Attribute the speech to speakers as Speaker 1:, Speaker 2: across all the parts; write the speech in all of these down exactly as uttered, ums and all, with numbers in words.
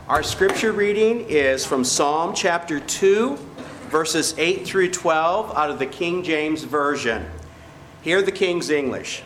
Speaker 1: Our scripture reading is from Psalm chapter two, verses eight through twelve out of the King James Version. Hear the King's English.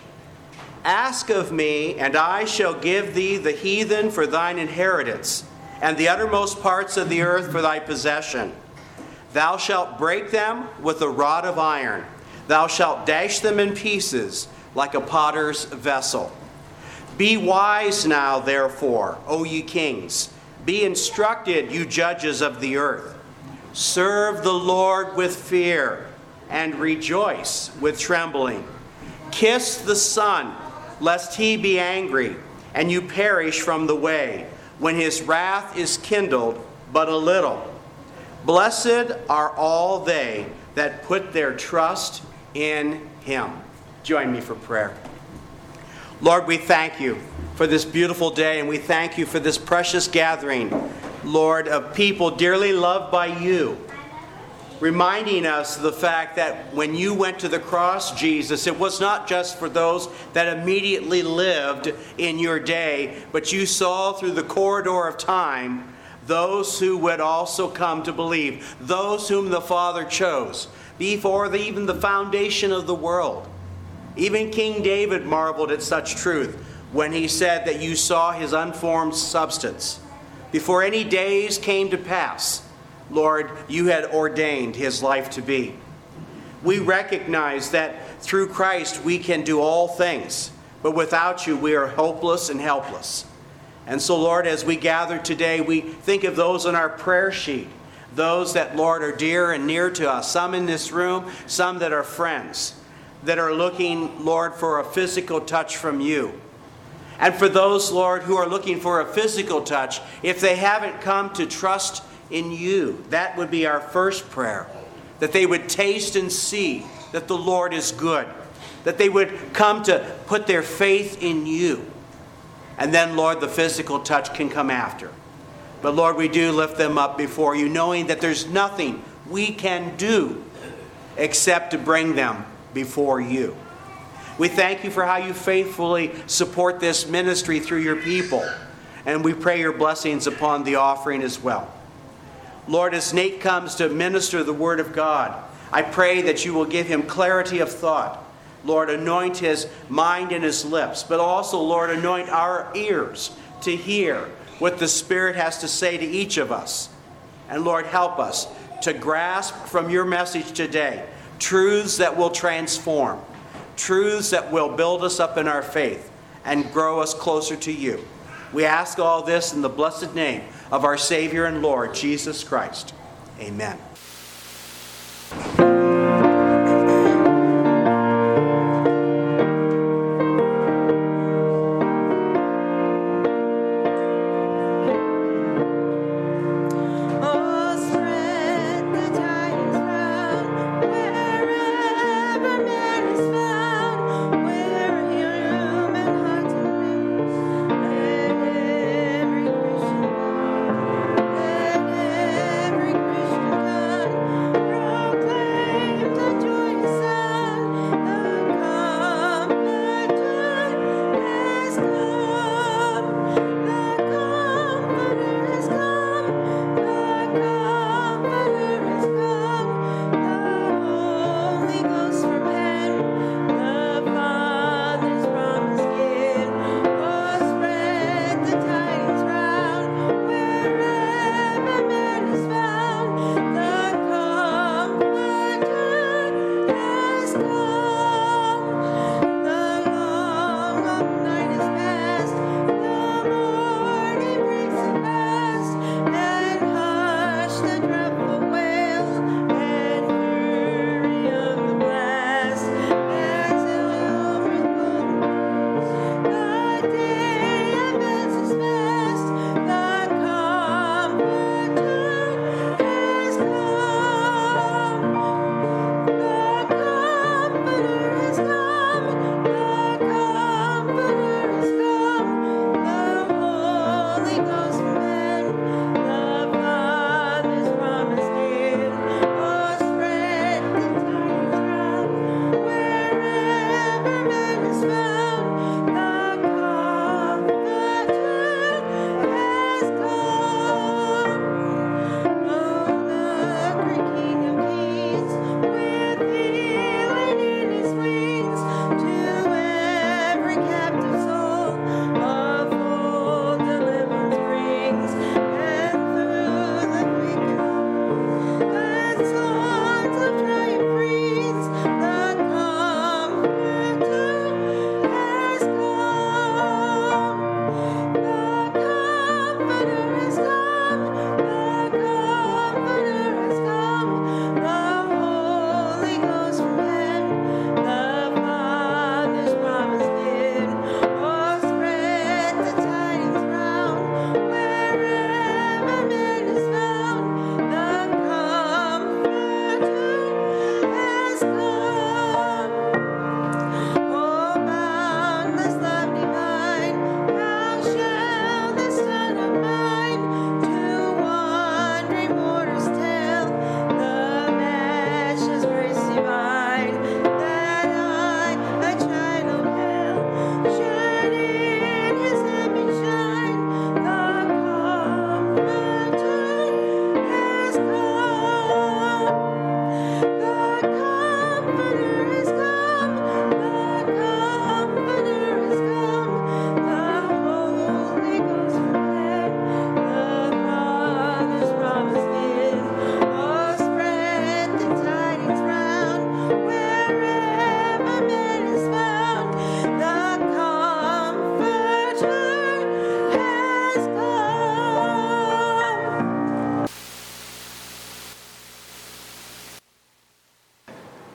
Speaker 1: Ask of me, and I shall give thee the heathen for thine inheritance, and the uttermost parts of the earth for thy possession. Thou shalt break them with a rod of iron. Thou shalt dash them in pieces like a potter's vessel. Be wise now, therefore, O ye kings. Be instructed, you judges of the earth. Serve the Lord with fear, and rejoice with trembling. Kiss the Son, lest he be angry, and you perish from the way, when his wrath is kindled but a little. Blessed are all they that put their trust in him. Join me for prayer. Lord, we thank you for this beautiful day, and we thank you for this precious gathering, Lord, of people dearly loved by you, reminding us of the fact that when you went to the cross, Jesus, it was not just for those that immediately lived in your day, but you saw through the corridor of time those who would also come to believe, those whom the Father chose before the, even the foundation of the world. Even King David marveled at such truth when he said that you saw his unformed substance. Before any days came to pass, Lord, you had ordained his life to be. We recognize that through Christ we can do all things, but without you we are hopeless and helpless. And so, Lord, as we gather today, we think of those on our prayer sheet, those that, Lord, are dear and near to us, some in this room, some that are friends, that are looking, Lord, for a physical touch from you. And for those, Lord, who are looking for a physical touch, if they haven't come to trust in you, that would be our first prayer, that they would taste and see that the Lord is good, that they would come to put their faith in you. And then, Lord, the physical touch can come after. But, Lord, we do lift them up before you, knowing that there's nothing we can do except to bring them before you. We thank you for how you faithfully support this ministry through your people. And we pray your blessings upon the offering as well. Lord, as Nate comes to minister the word of God, I pray that you will give him clarity of thought. Lord, anoint his mind and his lips, but also, Lord, anoint our ears to hear what the Spirit has to say to each of us. And Lord, help us to grasp from your message today truths that will transform, truths that will build us up in our faith and grow us closer to you. We ask all this in the blessed name of our Savior and Lord, Jesus Christ. Amen.
Speaker 2: Every Christian come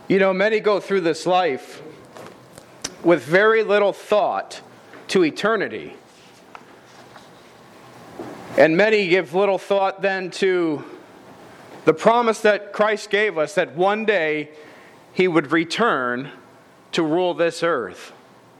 Speaker 2: You know, many go through this life with very little thought to eternity. And many give little thought then to the promise that Christ gave us that one day He would return to rule this earth.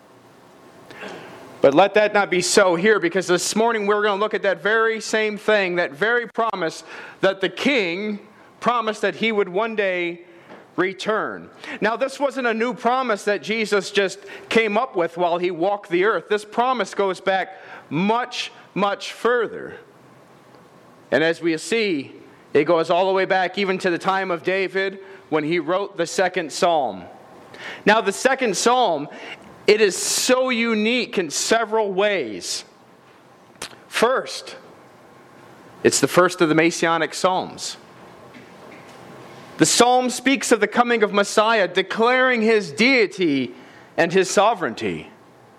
Speaker 2: But let that not be so here, because this morning we're going to look at that very same thing, that very promise that the King promised that He would one day return. Now, this wasn't a new promise that Jesus just came up with while He walked the earth. This promise goes back much, much further. And as we see, it goes all the way back even to the time of David when he wrote the second psalm. Now, the second psalm, it is so unique in several ways. First, it's the first of the Messianic Psalms. The psalm speaks of the coming of Messiah, declaring His deity and His sovereignty.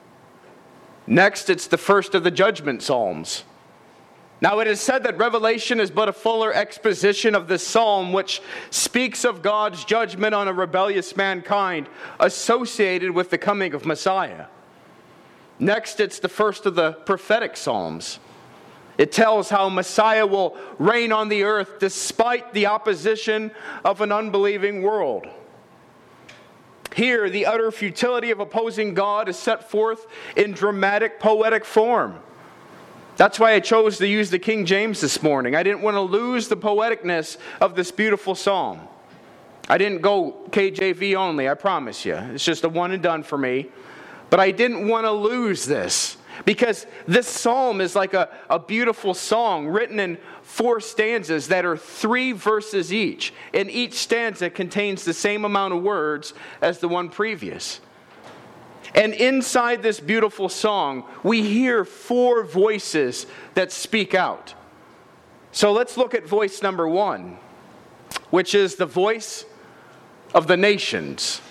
Speaker 2: Next, it's the first of the judgment psalms. Now, it is said that Revelation is but a fuller exposition of this psalm, which speaks of God's judgment on a rebellious mankind associated with the coming of Messiah. Next, it's the first of the prophetic psalms. It tells how Messiah will reign on the earth despite the opposition of an unbelieving world. Here, the utter futility of opposing God is set forth in dramatic, poetic form. That's why I chose to use the King James this morning. I didn't want to lose the poeticness of this beautiful psalm. I didn't go K J V only, I promise you. It's just a one and done for me. But I didn't want to lose this, because this psalm is like a, a beautiful song written in four stanzas that are three verses each. And each stanza contains the same amount of words as the one previous. And inside this beautiful song, we hear four voices that speak out. So let's look at voice number one, which is the voice of the nations.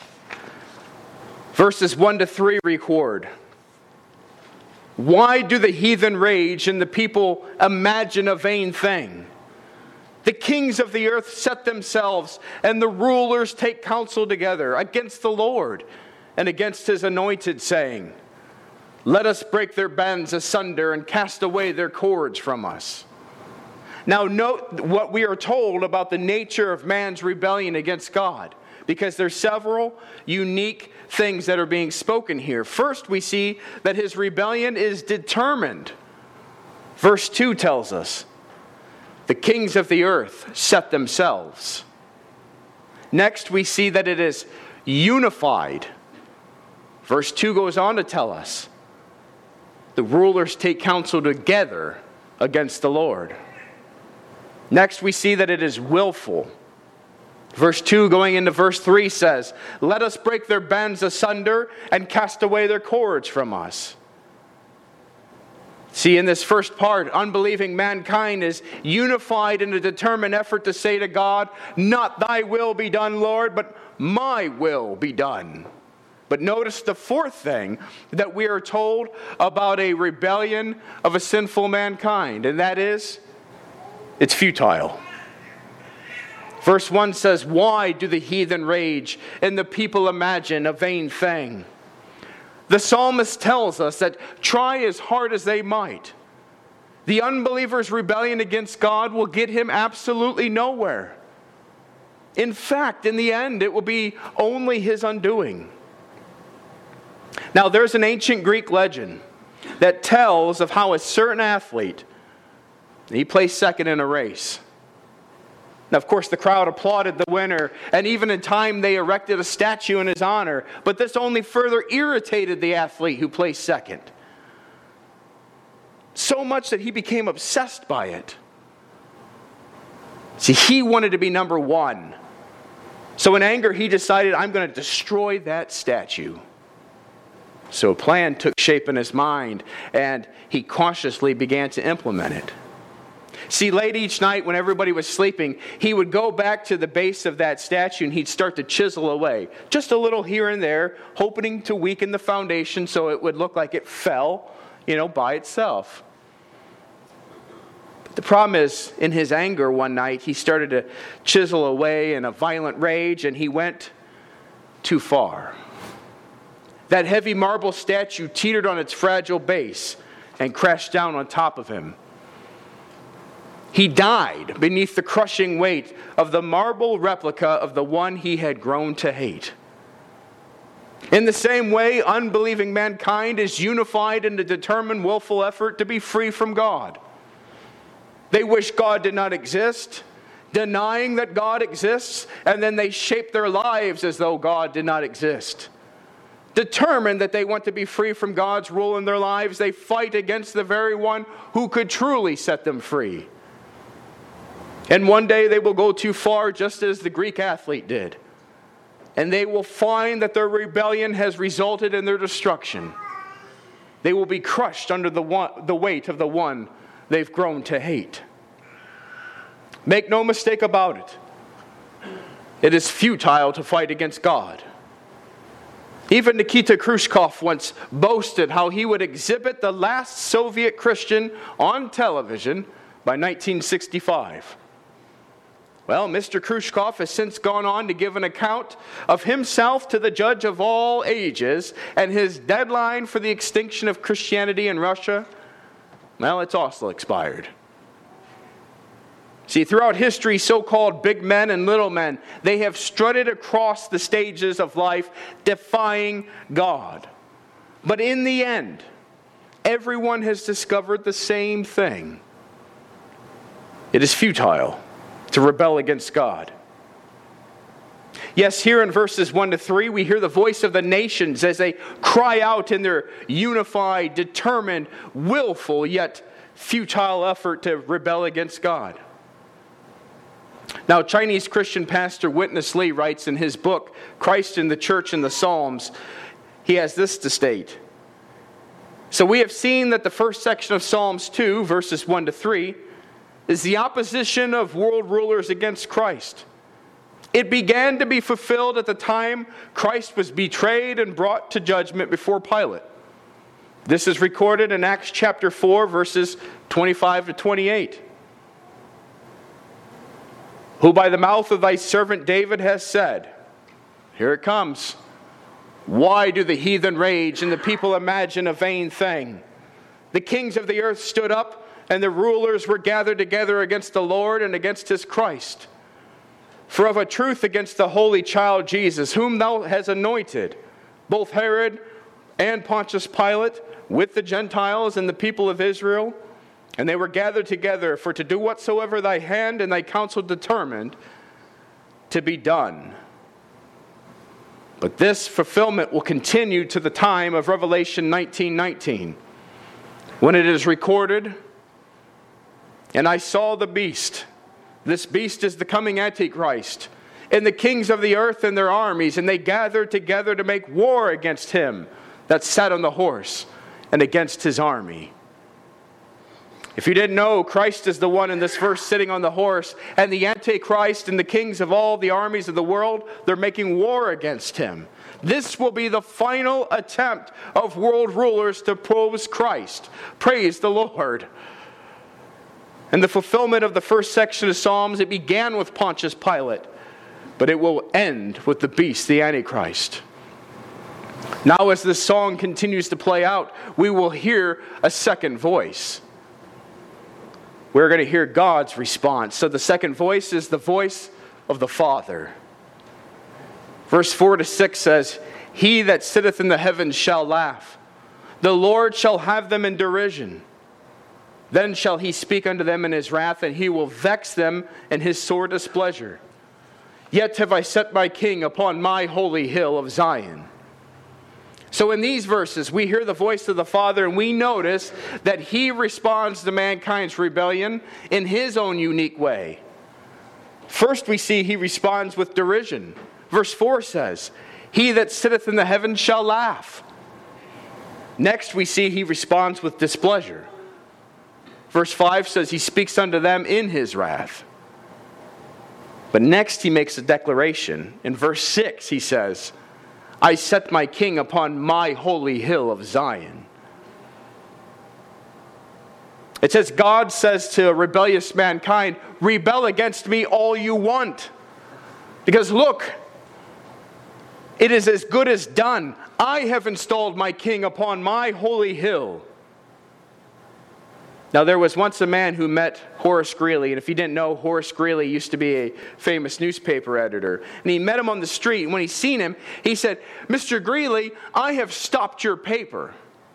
Speaker 2: Verses one to three record, "Why do the heathen rage and the people imagine a vain thing? The kings of the earth set themselves, and the rulers take counsel together against the Lord and against His anointed, saying, let us break their bands asunder and cast away their cords from us." Now note what we are told about the nature of man's rebellion against God, because there's several unique things that are being spoken here. First, we see that his rebellion is determined. Verse two tells us, the kings of the earth set themselves. Next, we see that it is unified. Verse two goes on to tell us, the rulers take counsel together against the Lord. Next, we see that it is willful. Verse two going into verse three says, let us break their bands asunder and cast away their cords from us. See, in this first part, unbelieving mankind is unified in a determined effort to say to God, not thy will be done, Lord, but my will be done. But notice the fourth thing that we are told about a rebellion of a sinful mankind, and that is, it's futile. Verse one says, why do the heathen rage and the people imagine a vain thing? The psalmist tells us that try as hard as they might, the unbeliever's rebellion against God will get him absolutely nowhere. In fact, in the end, it will be only his undoing. Now, there's an ancient Greek legend that tells of how a certain athlete, he placed second in a race. Now, of course, the crowd applauded the winner, and even in time they erected a statue in his honor. But this only further irritated the athlete who placed second, so much that he became obsessed by it. See, he wanted to be number one. So in anger, he decided, I'm going to destroy that statue. So a plan took shape in his mind, and he cautiously began to implement it. See, late each night when everybody was sleeping, he would go back to the base of that statue and he'd start to chisel away. Just a little here and there, hoping to weaken the foundation so it would look like it fell, you know, by itself. But the problem is, in his anger one night, he started to chisel away in a violent rage, and he went too far. That heavy marble statue teetered on its fragile base and crashed down on top of him. He died beneath the crushing weight of the marble replica of the one he had grown to hate. In the same way, unbelieving mankind is unified in the determined, willful effort to be free from God. They wish God did not exist, denying that God exists, and then they shape their lives as though God did not exist. Determined that they want to be free from God's rule in their lives, they fight against the very one who could truly set them free. And one day they will go too far, just as the Greek athlete did. And they will find that their rebellion has resulted in their destruction. They will be crushed under the, one, the weight of the one they've grown to hate. Make no mistake about it. It is futile to fight against God. Even Nikita Khrushchev once boasted how he would exhibit the last Soviet Christian on television by nineteen sixty-five. Well, Mister Khrushchev has since gone on to give an account of himself to the judge of all ages, and his deadline for the extinction of Christianity in Russia, well, it's also expired. See, throughout history, so-called big men and little men, they have strutted across the stages of life, defying God. But in the end, everyone has discovered the same thing. It is futile to rebel against God. Yes, here in verses one to three, we hear the voice of the nations as they cry out in their unified, determined, willful, yet futile effort to rebel against God. Now, Chinese Christian pastor Witness Lee writes in his book, Christ in the Church in the Psalms, he has this to state. So we have seen that the first section of Psalms two, verses one to three, is the opposition of world rulers against Christ. It began to be fulfilled at the time Christ was betrayed and brought to judgment before Pilate. This is recorded in Acts chapter four, verses twenty-five to twenty-eight. Who by the mouth of thy servant David has said, here it comes, why do the heathen rage and the people imagine a vain thing? The kings of the earth stood up, and the rulers were gathered together against the Lord and against his Christ. For of a truth against the holy child Jesus, whom thou hast anointed, both Herod and Pontius Pilate, with the Gentiles and the people of Israel, and they were gathered together for to do whatsoever thy hand and thy counsel determined to be done. But this fulfillment will continue to the time of Revelation nineteen nineteen, when it is recorded, and I saw the beast. This beast is the coming Antichrist, and the kings of the earth and their armies, and they gathered together to make war against him that sat on the horse and against his army. If you didn't know, Christ is the one in this verse sitting on the horse, and the Antichrist and the kings of all the armies of the world, they're making war against him. This will be the final attempt of world rulers to oppose Christ. Praise the Lord. And the fulfillment of the first section of Psalms, it began with Pontius Pilate, but it will end with the beast, the Antichrist. Now, as this song continues to play out, we will hear a second voice. We're going to hear God's response. So the second voice is the voice of the Father. Verse four to six says, he that sitteth in the heavens shall laugh. The Lord shall have them in derision. Then shall he speak unto them in his wrath, and he will vex them in his sore displeasure. Yet have I set my king upon my holy hill of Zion. So in these verses, we hear the voice of the Father, and we notice that he responds to mankind's rebellion in his own unique way. First, we see he responds with derision. Verse four says, he that sitteth in the heavens shall laugh. Next, we see he responds with displeasure. Verse five says he speaks unto them in his wrath. But next he makes a declaration. In verse six he says, I set my king upon my holy hill of Zion. It says God says to rebellious mankind, rebel against me all you want. Because look, It is as good as done. I have installed my king upon my holy hill. Now, there was once a man who met Horace Greeley, and if you didn't know, Horace Greeley used to be a famous newspaper editor. And he met him on the street, and when he seen him, he said, "Mister Greeley, I have stopped your paper."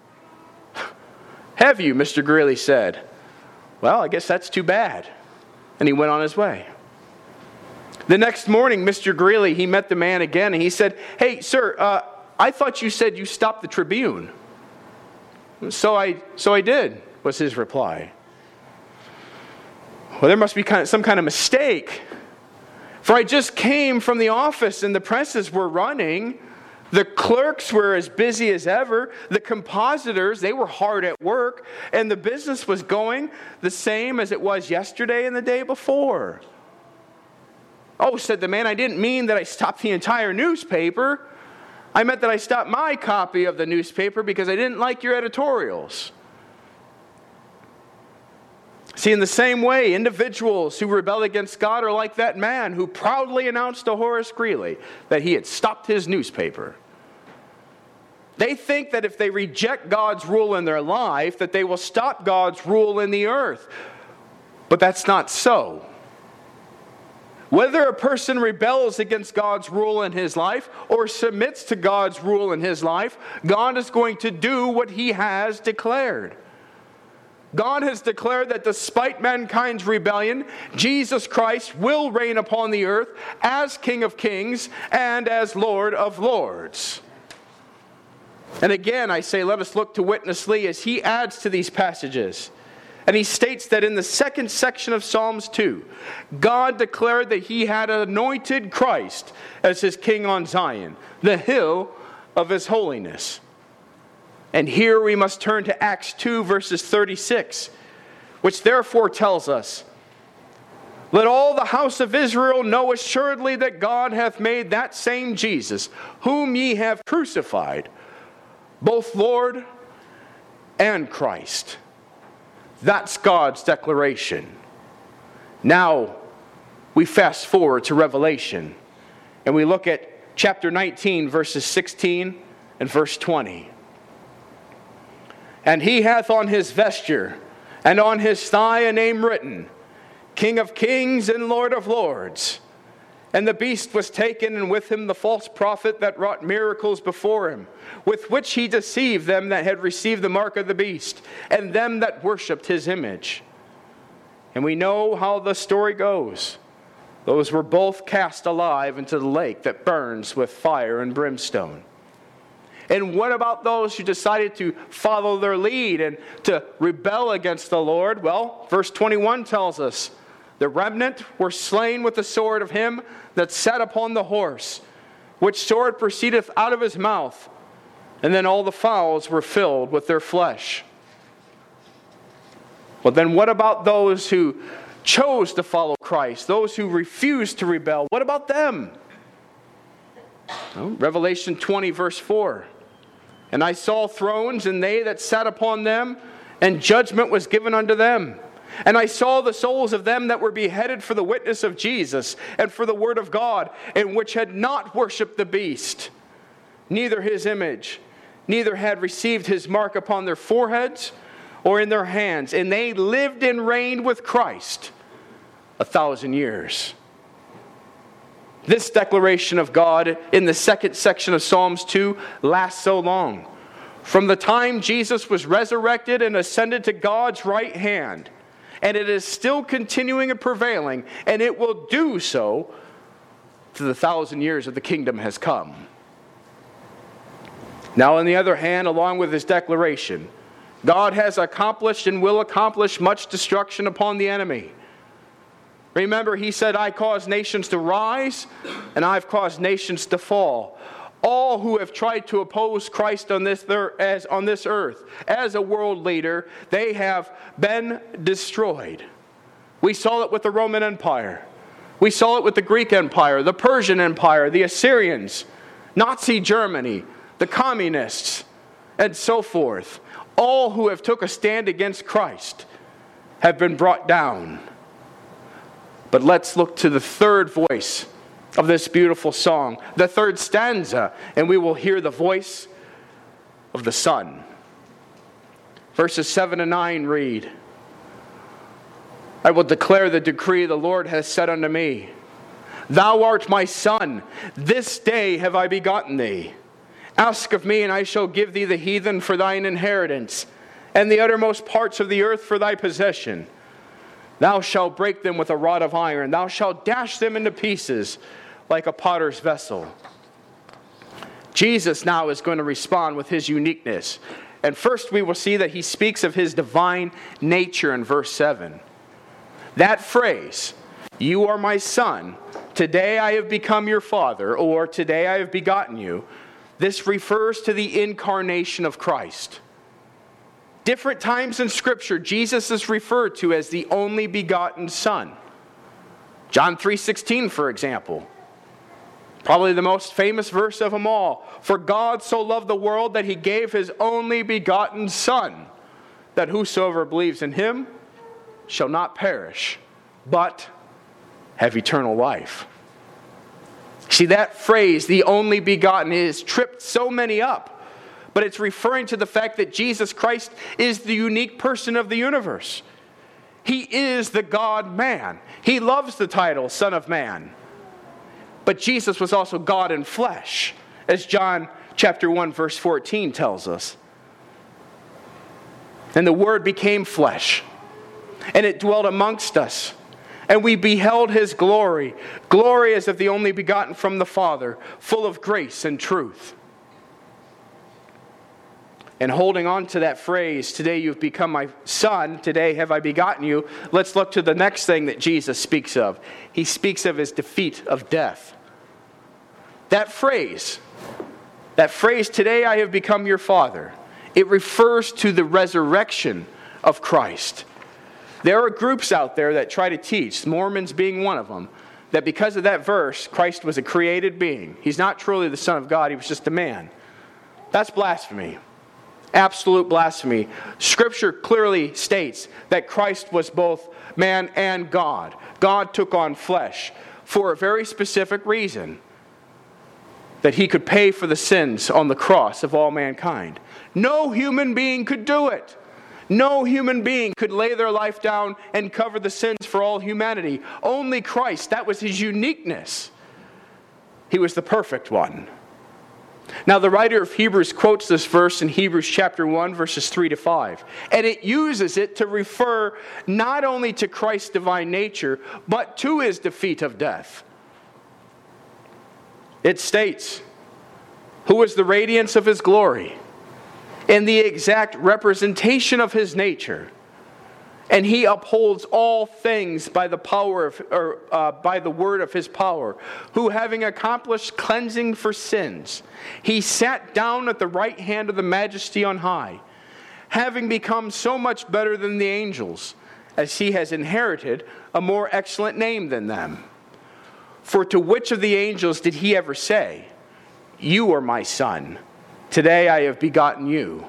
Speaker 2: "Have you?" Mister Greeley said. "Well, I guess that's too bad." And he went on his way. The next morning, Mister Greeley, he met the man again, and he said, "Hey, sir, uh, I thought you said you stopped the Tribune." So I, so I did, was his reply. "Well, there must be kind of, some kind of mistake. For I just came from the office and the presses were running. The clerks were as busy as ever. The compositors, they were hard at work. And the business was going the same as it was yesterday and the day before." "Oh," said the man, "I didn't mean that I stopped the entire newspaper. I meant that I stopped my copy of the newspaper because I didn't like your editorials." See, in the same way, individuals who rebel against God are like that man who proudly announced to Horace Greeley that he had stopped his newspaper. They think that if they reject God's rule in their life, that they will stop God's rule in the earth. But that's not so. Whether a person rebels against God's rule in his life or submits to God's rule in his life, God is going to do what he has declared. God has declared that despite mankind's rebellion, Jesus Christ will reign upon the earth as King of Kings and as Lord of Lords. And again, I say, let us look to Witness Lee as he adds to these passages. And he states that in the second section of Psalms two, God declared that he had anointed Christ as his king on Zion, the hill of his holiness. And here we must turn to Acts two, verses thirty-six, which therefore tells us, "Let all the house of Israel know assuredly that God hath made that same Jesus, whom ye have crucified, both Lord and Christ." That's God's declaration. Now, we fast forward to Revelation, and we look at chapter nineteen, verses sixteen and verse twenty. "And he hath on his vesture and on his thigh a name written, King of Kings and Lord of Lords. And the beast was taken, and with him the false prophet that wrought miracles before him, with which he deceived them that had received the mark of the beast, and them that worshipped his image." And we know how the story goes. Those were both cast alive into the lake that burns with fire and brimstone. And what about those who decided to follow their lead and to rebel against the Lord? Well, verse twenty-one tells us, "The remnant were slain with the sword of him that sat upon the horse, which sword proceedeth out of his mouth. And then all the fowls were filled with their flesh." Well, then what about those who chose to follow Christ? Those who refused to rebel? What about them? Well, Revelation twenty, verse four. "And I saw thrones, and they that sat upon them, and judgment was given unto them. And I saw the souls of them that were beheaded for the witness of Jesus, and for the word of God, and which had not worshipped the beast, neither his image, neither had received his mark upon their foreheads or in their hands. And they lived and reigned with Christ a thousand years." This declaration of God in the second section of Psalms two lasts so long. From the time Jesus was resurrected and ascended to God's right hand. And it is still continuing and prevailing, and it will do so to the thousand years of the kingdom has come. Now, on the other hand, along with his declaration, God has accomplished and will accomplish much destruction upon the enemy. Remember, he said, "I cause nations to rise, and I've caused nations to fall." All who have tried to oppose Christ on this, as, on this earth as a world leader, they have been destroyed. We saw it with the Roman Empire. We saw it with the Greek Empire, the Persian Empire, the Assyrians, Nazi Germany, the communists, and so forth. All who have took a stand against Christ have been brought down. But let's look to the third voice of this beautiful song, the third stanza, and we will hear the voice of the Son. Verses seven and nine read, I will declare the decree the Lord has said unto me. Thou art my Son, this day have I begotten thee. Ask of me, and I shall give thee the heathen for thine inheritance, and the uttermost parts of the earth for thy possession. Thou shalt break them with a rod of iron. Thou shalt dash them into pieces like a potter's vessel. Jesus now is going to respond with his uniqueness. And first we will see that he speaks of his divine nature in verse seven. That phrase, you are my Son, today I have become your Father, or today I have begotten you, this refers to the incarnation of Christ. Different times in Scripture, Jesus is referred to as the only begotten Son. John three sixteen, for example. Probably the most famous verse of them all. For God so loved the world that he gave his only begotten Son, that whosoever believes in him shall not perish, but have eternal life. See, that phrase, the only begotten, is tripped so many up. But it's referring to the fact that Jesus Christ is the unique person of the universe. He is the God-man. He loves the title Son of Man. But Jesus was also God in flesh, as John chapter one, verse fourteen tells us. And the Word became flesh, and it dwelt amongst us. And we beheld his glory, glory as of the only begotten from the Father, full of grace and truth. And holding on to that phrase, today you've become my Son, today have I begotten you, let's look to the next thing that Jesus speaks of. He speaks of his defeat of death. That phrase, that phrase, today I have become your Father, it refers to the resurrection of Christ. There are groups out there that try to teach, Mormons being one of them, that because of that verse, Christ was a created being. He's not truly the Son of God, he was just a man. That's blasphemy. Absolute blasphemy. Scripture clearly states that Christ was both man and God. God took on flesh for a very specific reason, that he could pay for the sins on the cross of all mankind. No human being could do it. No human being could lay their life down and cover the sins for all humanity. Only Christ. That was his uniqueness. He was the perfect one. Now, the writer of Hebrews quotes this verse in Hebrews chapter one, verses three to five. And it uses it to refer not only to Christ's divine nature, but to his defeat of death. It states, who is the radiance of his glory and the exact representation of his nature, and he upholds all things by the power of, or uh, by the word of his power, who having accomplished cleansing for sins, he sat down at the right hand of the Majesty on high, having become so much better than the angels, as he has inherited a more excellent name than them. For to which of the angels did he ever say, you are my Son, today I have begotten you?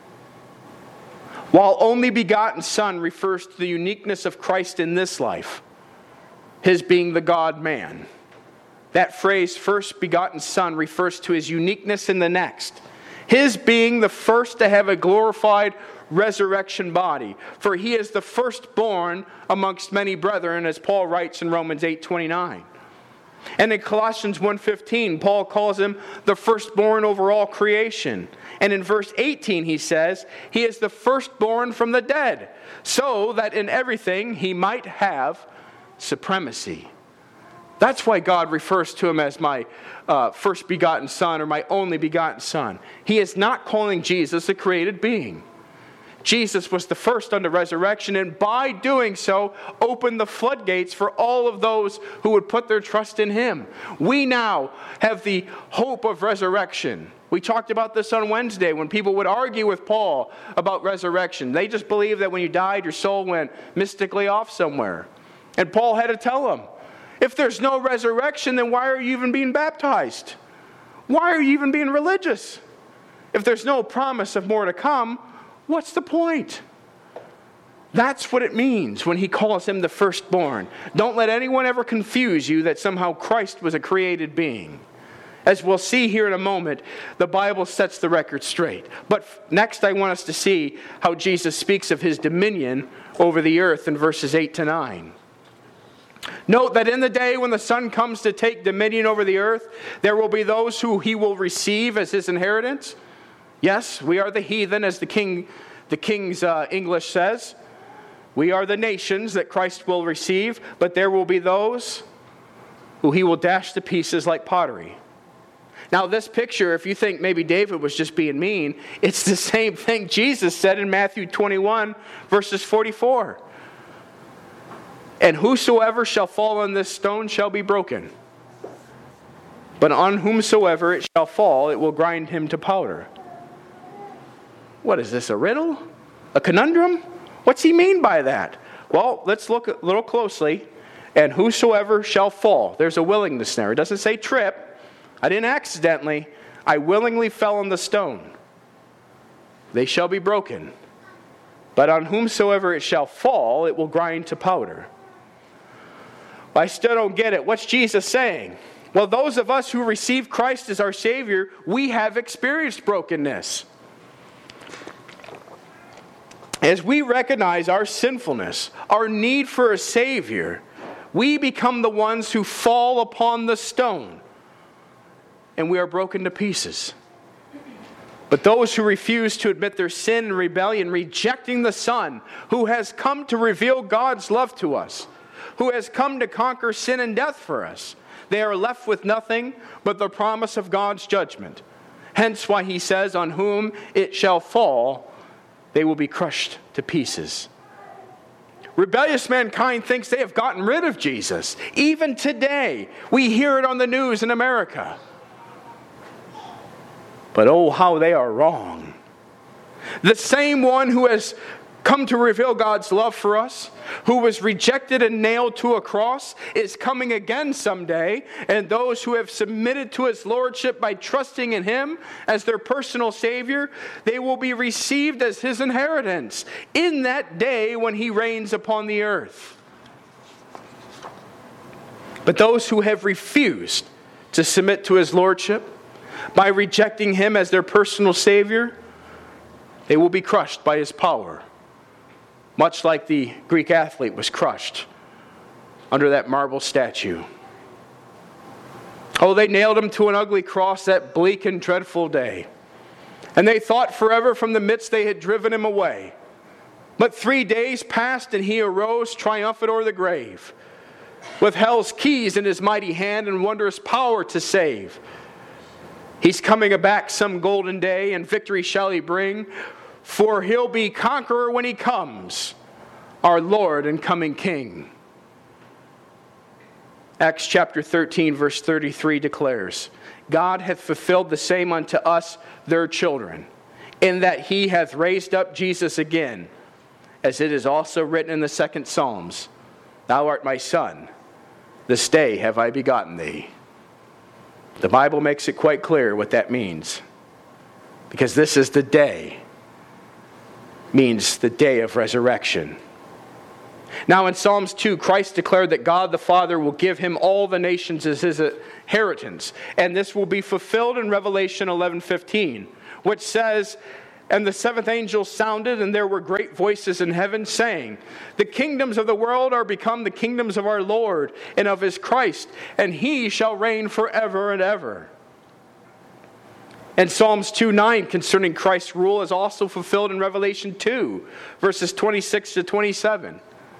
Speaker 2: While only begotten Son refers to the uniqueness of Christ in this life, his being the God-man. That phrase, first begotten Son, refers to his uniqueness in the next. His being the first to have a glorified resurrection body. For he is the firstborn amongst many brethren, as Paul writes in Romans eight twenty-nine. And in Colossians one fifteen, Paul calls him the firstborn over all creation. And in verse eighteen he says, he is the firstborn from the dead, so that in everything he might have supremacy. That's why God refers to him as my uh, first begotten Son, or my only begotten Son. He is not calling Jesus a created being. Jesus was the first unto resurrection, and by doing so, opened the floodgates for all of those who would put their trust in him. We now have the hope of resurrection. We talked about this on Wednesday when people would argue with Paul about resurrection. They just believed that when you died, your soul went mystically off somewhere. And Paul had to tell them, if there's no resurrection, then why are you even being baptized? Why are you even being religious? If there's no promise of more to come, what's the point? That's what it means when he calls him the firstborn. Don't let anyone ever confuse you that somehow Christ was a created being. As we'll see here in a moment, the Bible sets the record straight. But next I want us to see how Jesus speaks of his dominion over the earth in verses eight to nine. Note that in the day when the Son comes to take dominion over the earth, there will be those who he will receive as his inheritance. Yes, we are the heathen, as the king, the King's uh, English says. We are the nations that Christ will receive, but there will be those who he will dash to pieces like pottery. Now, this picture, if you think maybe David was just being mean, it's the same thing Jesus said in Matthew twenty-one, verses forty-four. And whosoever shall fall on this stone shall be broken. But on whomsoever it shall fall, it will grind him to powder. What is this, a riddle? A conundrum? What's he mean by that? Well, let's look a little closely. And whosoever shall fall. There's a willingness there. It doesn't say trip. I didn't accidentally. I willingly fell on the stone. They shall be broken. But on whomsoever it shall fall, it will grind to powder. I still don't get it. What's Jesus saying? Well, those of us who receive Christ as our Savior, we have experienced brokenness. As we recognize our sinfulness, our need for a Savior, we become the ones who fall upon the stone, and we are broken to pieces. But those who refuse to admit their sin and rebellion, rejecting the Son, who has come to reveal God's love to us, who has come to conquer sin and death for us, they are left with nothing but the promise of God's judgment. Hence why he says, on whom it shall fall, they will be crushed to pieces. Rebellious mankind thinks they have gotten rid of Jesus. Even today, we hear it on the news in America. But oh, how they are wrong. The same one who has come to reveal God's love for us, who was rejected and nailed to a cross, is coming again someday, and those who have submitted to his lordship by trusting in him as their personal Savior, they will be received as his inheritance in that day when he reigns upon the earth. But those who have refused to submit to his lordship by rejecting him as their personal Savior, they will be crushed by his power. Much like the Greek athlete was crushed under that marble statue. Oh, they nailed him to an ugly cross that bleak and dreadful day. And they thought forever from the midst they had driven him away. But three days passed and he arose triumphant o'er the grave, with hell's keys in his mighty hand and wondrous power to save. He's coming aback some golden day, and victory shall he bring. For he'll be conqueror when he comes, our Lord and coming King. Acts chapter thirteen, verse thirty-three declares, God hath fulfilled the same unto us, their children, in that he hath raised up Jesus again, as it is also written in the second Psalms, Thou art my son, this day have I begotten thee. The Bible makes it quite clear what that means, because this is the day, means the day of resurrection. Now in Psalms two, Christ declared that God the Father will give him all the nations as his inheritance. And this will be fulfilled in Revelation eleven fifteen, which says, And the seventh angel sounded, and there were great voices in heaven saying, The kingdoms of the world are become the kingdoms of our Lord and of his Christ, and he shall reign forever and ever. And Psalms two nine concerning Christ's rule is also fulfilled in Revelation two, verses twenty-six to twenty-seven.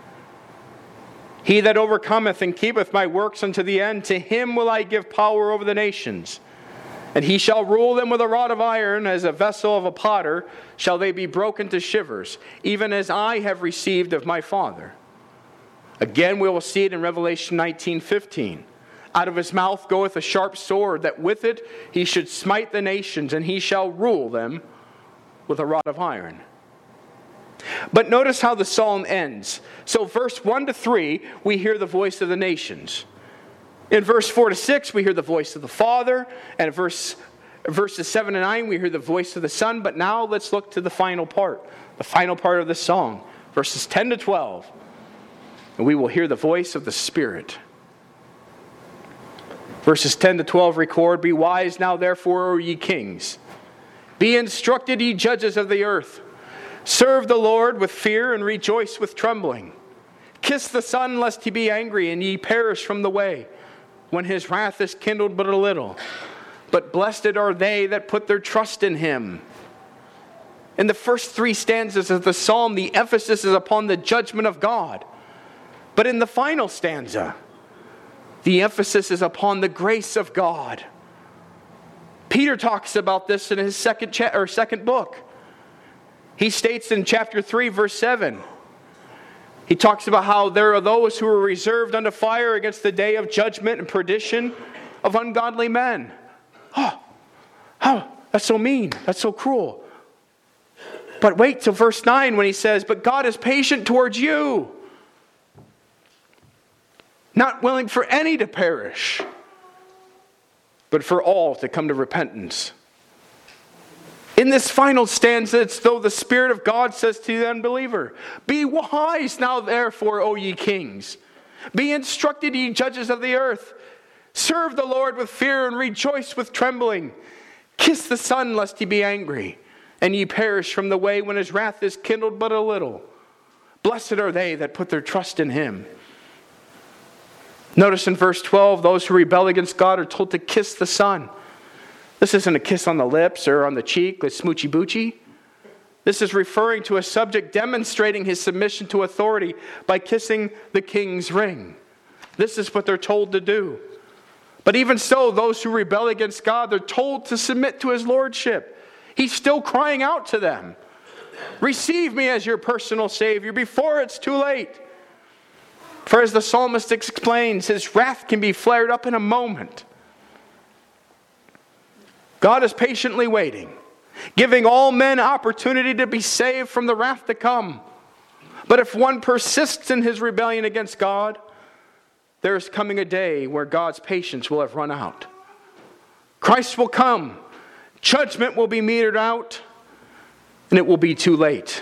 Speaker 2: He that overcometh and keepeth my works unto the end, to him will I give power over the nations. And he shall rule them with a rod of iron, as a vessel of a potter shall they be broken to shivers, even as I have received of my Father. Again we will see it in Revelation nineteen fifteen. Out of his mouth goeth a sharp sword, that with it he should smite the nations, and he shall rule them with a rod of iron. But notice how the psalm ends. So verse one to three, we hear the voice of the nations. In verse four to six, we hear the voice of the Father. And in verse, verses seven to nine, we hear the voice of the Son. But now let's look to the final part, the final part of the song. verses ten to twelve. And we will hear the voice of the Spirit. Verses ten to twelve record, "Be wise now therefore, O ye kings. Be instructed, ye judges of the earth. Serve the Lord with fear and rejoice with trembling. Kiss the Son, lest he be angry, and ye perish from the way, when his wrath is kindled but a little. But blessed are they that put their trust in him." In the first three stanzas of the psalm, the emphasis is upon the judgment of God. But in the final stanza, the emphasis is upon the grace of God. Peter talks about this in his second cha- or second book. He states in chapter three, verse seven, he talks about how there are those who are reserved unto fire against the day of judgment and perdition of ungodly men. Oh, oh, that's so mean. That's so cruel. But wait till verse nine when he says, "But God is patient towards you, not willing for any to perish, but for all to come to repentance." In this final stanza, it's though the Spirit of God says to the unbeliever, "Be wise now therefore, O ye kings. Be instructed, ye judges of the earth. Serve the Lord with fear and rejoice with trembling. Kiss the Son, lest he be angry, and ye perish from the way, when his wrath is kindled but a little. Blessed are they that put their trust in him." Notice in verse twelve, those who rebel against God are told to kiss the Son. This isn't a kiss on the lips or on the cheek, a smoochy boochie. This is referring to a subject demonstrating his submission to authority by kissing the king's ring. This is what they're told to do. But even so, those who rebel against God, they're told to submit to his lordship. He's still crying out to them, "Receive me as your personal Savior before it's too late." For as the psalmist explains, his wrath can be flared up in a moment. God is patiently waiting, giving all men opportunity to be saved from the wrath to come. But if one persists in his rebellion against God, there is coming a day where God's patience will have run out. Christ will come, judgment will be meted out, and it will be too late.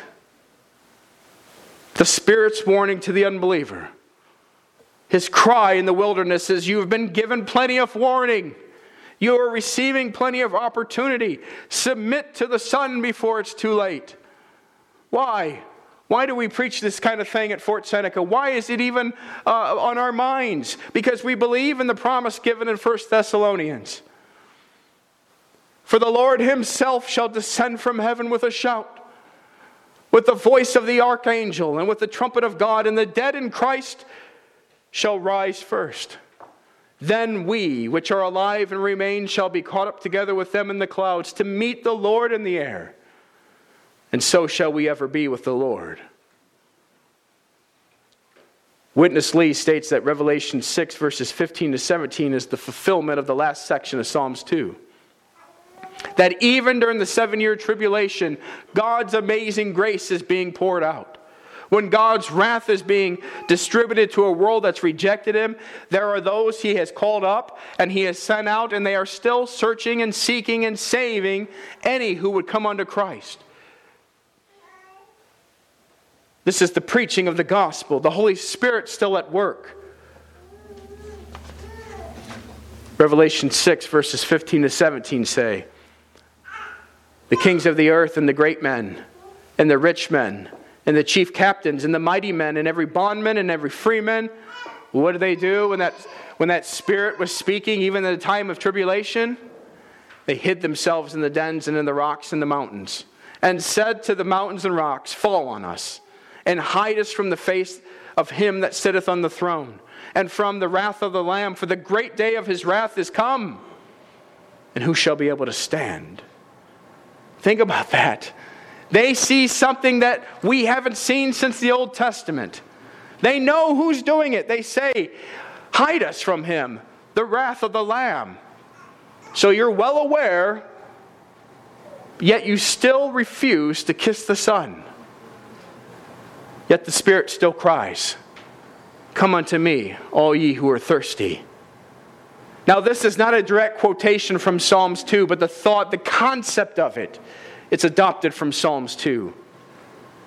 Speaker 2: The Spirit's warning to the unbeliever, his cry in the wilderness is, "You have been given plenty of warning. You are receiving plenty of opportunity. Submit to the Son before it's too late." Why? Why do we preach this kind of thing at Fort Seneca? Why is it even uh, on our minds? Because we believe in the promise given in First Thessalonians. "For the Lord himself shall descend from heaven with a shout, with the voice of the archangel, and with the trumpet of God, and the dead in Christ shall rise first. Then we, which are alive and remain, shall be caught up together with them in the clouds to meet the Lord in the air. And so shall we ever be with the Lord." Witness Lee states that Revelation six, verses fifteen to seventeen is the fulfillment of the last section of Psalms two. That even during the seven-year tribulation, God's amazing grace is being poured out. When God's wrath is being distributed to a world that's rejected him, there are those he has called up and he has sent out, and they are still searching and seeking and saving any who would come unto Christ. This is the preaching of the gospel. The Holy Spirit still at work. Revelation six, verses fifteen to seventeen say, "The kings of the earth and the great men and the rich men and the chief captains and the mighty men and every bondman and every freeman," what did they do when that, when that Spirit was speaking, even in the time of tribulation? They hid themselves in the dens and in the rocks and the mountains, and said to the mountains and rocks, "Fall on us, and hide us from the face of him that sitteth on the throne, and from the wrath of the Lamb, for the great day of his wrath is come. And who shall be able to stand?" Think about that. They see something that we haven't seen since the Old Testament. They know who's doing it. They say, "Hide us from him, the wrath of the Lamb." So you're well aware, yet you still refuse to kiss the Son. Yet the Spirit still cries, "Come unto me, all ye who are thirsty." Now this is not a direct quotation from Psalms two, but the thought, the concept of it, it's adopted from Psalms two.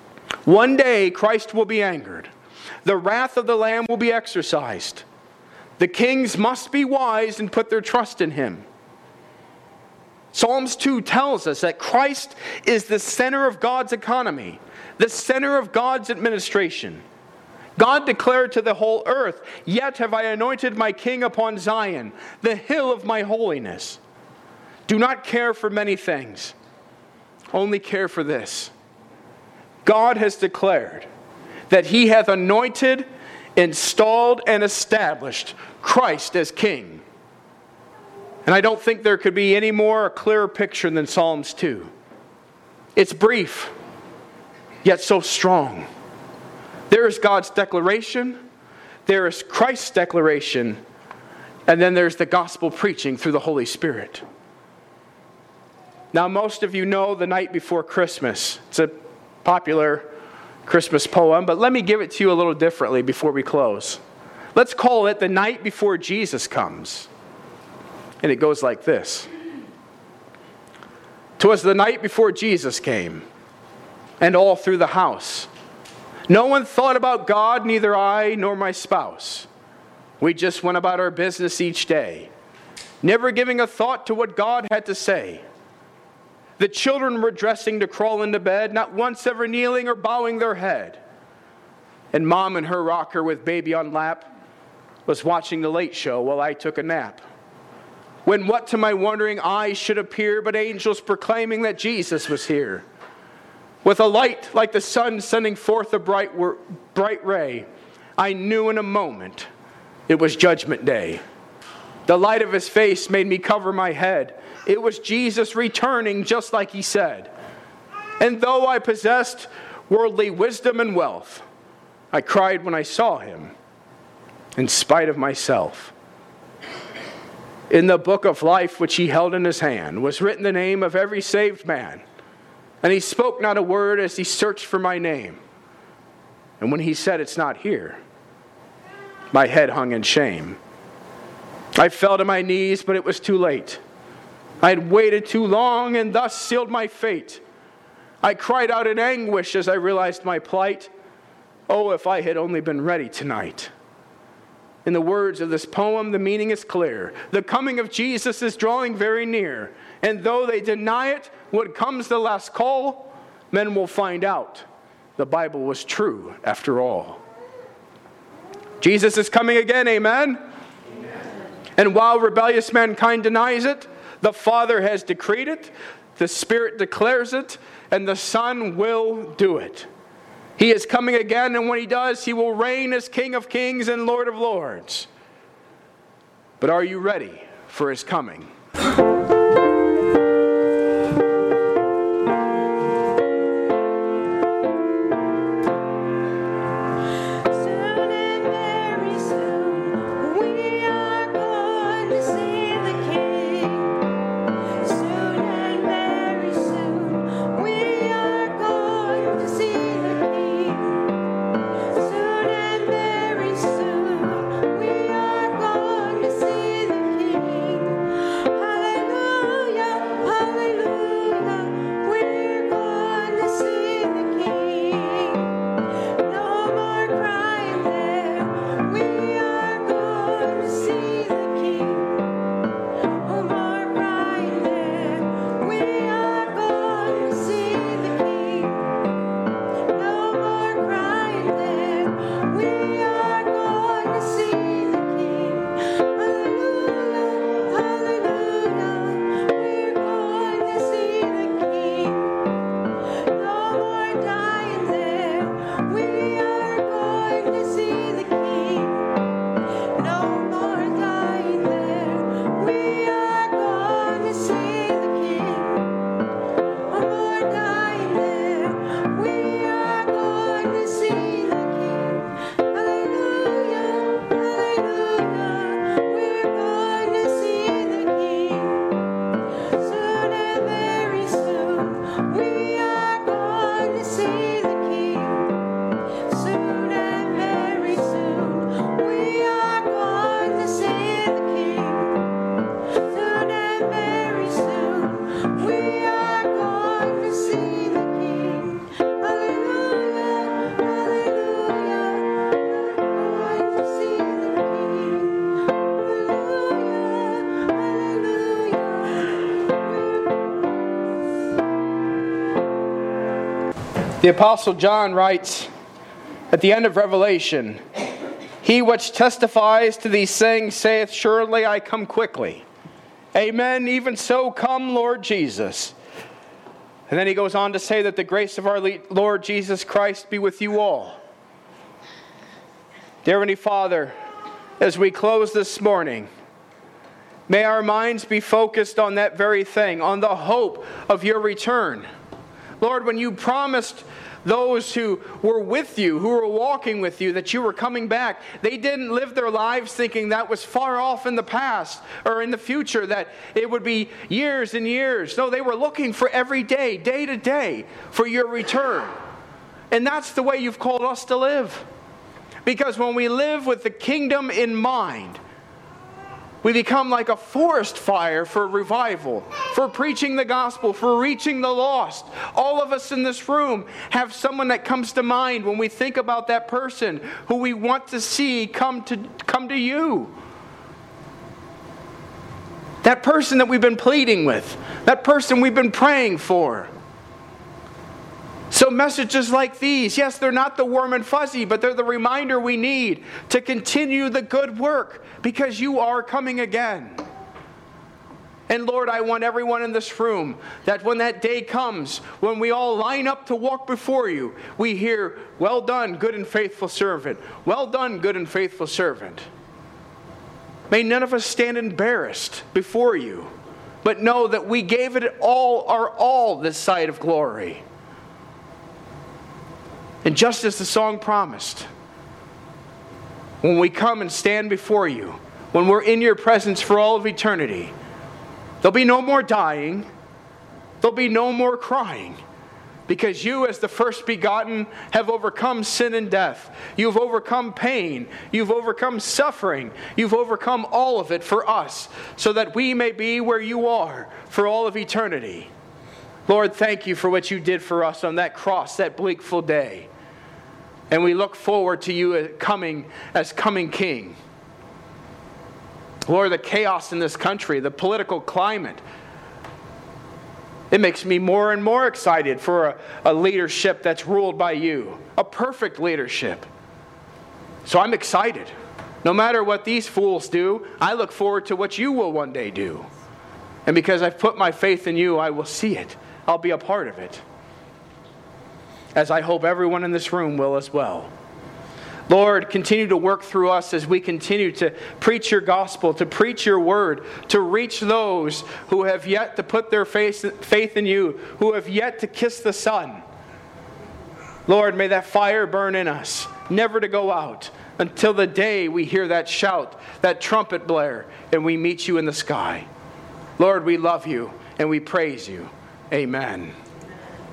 Speaker 2: One day Christ will be angered. The wrath of the Lamb will be exercised. The kings must be wise and put their trust in him. Psalms two tells us that Christ is the center of God's economy, the center of God's administration. God declared to the whole earth, "Yet have I anointed my king upon Zion, the hill of my holiness." Do not care for many things. Only care for this. God has declared that he hath anointed, installed, and established Christ as king. And I don't think there could be any more a clearer picture than Psalms two. It's brief, yet so strong. There is God's declaration, there is Christ's declaration, and then there's the gospel preaching through the Holy Spirit. Now, most of you know The Night Before Christmas. It's a popular Christmas poem, but let me give it to you a little differently before we close. Let's call it The Night Before Jesus Comes. And it goes like this. "'Twas the night before Jesus came, and all through the house. No one thought about God, neither I nor my spouse. We just went about our business each day, never giving a thought to what God had to say. The children were dressing to crawl into bed, not once ever kneeling or bowing their head. And Mom in her rocker with baby on lap was watching the Late Show while I took a nap. When what to my wondering eyes should appear but angels proclaiming that Jesus was here. With a light like the sun sending forth a bright, bright ray, I knew in a moment it was Judgment Day. The light of his face made me cover my head. It was Jesus returning just like he said. And though I possessed worldly wisdom and wealth, I cried when I saw him, in spite of myself. In the book of life which he held in his hand was written the name of every saved man. And he spoke not a word as he searched for my name. And when he said, it's not here, my head hung in shame. I fell to my knees, but it was too late. I had waited too long and thus sealed my fate. I cried out in anguish as I realized my plight. Oh, if I had only been ready tonight. In the words of this poem, the meaning is clear. The coming of Jesus is drawing very near. And though they deny it, when comes the last call, men will find out the Bible was true after all. Jesus is coming again, amen? Amen. And while rebellious mankind denies it, the Father has decreed it, the Spirit declares it, and the Son will do it. He is coming again, and when he does, he will reign as King of Kings and Lord of Lords. But are you ready for his coming? The Apostle John writes at the end of Revelation, "He which testifies to these things saith, Surely I come quickly. Amen, even so come, Lord Jesus." And then he goes on to say that the grace of our Lord Jesus Christ be with you all. Dear Heavenly Father, as we close this morning, may our minds be focused on that very thing, on the hope of your return. Lord, when you promised those who were with you, who were walking with you, that you were coming back, they didn't live their lives thinking that was far off in the past or in the future, that it would be years and years. No, they were looking for every day, day to day, for your return. And that's the way you've called us to live. Because when we live with the kingdom in mind, we become like a forest fire for revival, for preaching the gospel, for reaching the lost. All of us in this room have someone that comes to mind when we think about that person who we want to see come to, come to you. That person that we've been pleading with, that person we've been praying for. So messages like these, yes, they're not the warm and fuzzy, but they're the reminder we need to continue the good work because you are coming again. And Lord, I want everyone in this room that when that day comes, when we all line up to walk before you, we hear, "Well done, good and faithful servant. Well done, good and faithful servant." May none of us stand embarrassed before you, but know that we gave it all, our all, this side of glory. And just as the song promised, when we come and stand before you, when we're in your presence for all of eternity, there'll be no more dying, there'll be no more crying, because you as the first begotten have overcome sin and death. You've overcome pain, you've overcome suffering, you've overcome all of it for us, so that we may be where you are for all of eternity. Lord, thank you for what you did for us on that cross, that bleak full day. And we look forward to you coming as coming King. Lord, the chaos in this country, the political climate, it makes me more and more excited for a, a leadership that's ruled by you, a perfect leadership. So I'm excited. No matter what these fools do, I look forward to what you will one day do. And because I've put my faith in you, I will see it. I'll be a part of it. As I hope everyone in this room will as well. Lord, continue to work through us as we continue to preach your gospel, to preach your word, to reach those who have yet to put their faith, faith in you, who have yet to kiss the Son. Lord, may that fire burn in us, never to go out, until the day we hear that shout, that trumpet blare, and we meet you in the sky. Lord, we love you and we praise you. Amen.